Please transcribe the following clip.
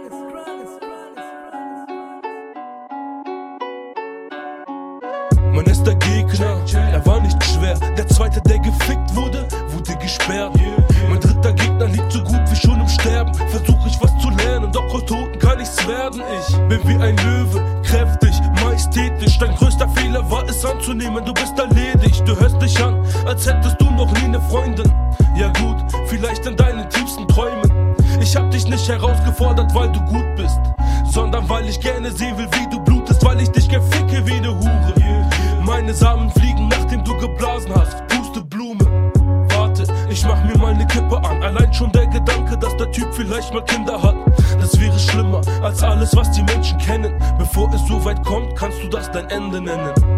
Mein erster Gegner, er war nicht schwer. Der zweite, der gefickt wurde, wurde gesperrt. Mein dritter Gegner liegt so gut wie schon im Sterben. Versuch ich was zu lernen, doch aus Toten kann ich's werden. Ich bin wie ein Löwe, kräftig, majestätisch. Dein größter Fehler war es anzunehmen, du bist erledigt. Du hörst dich an, als hättest du noch nie eine Freundin. Ja gut, vielleicht in deinen tiefsten Träumen. Ich hab dich nicht herausgefordert, weil du gut bist, sondern weil ich gerne sehen will, wie du blutest. Weil ich dich gern ficke wie eine Hure. Meine Samen fliegen, nachdem du geblasen hast. Pusteblume. Warte, ich mach mir mal ne Kippe an. Allein schon der Gedanke, dass der Typ vielleicht mal Kinder hat. Das wäre schlimmer als alles, was die Menschen kennen. Bevor es so weit kommt, kannst du das dein Ende nennen.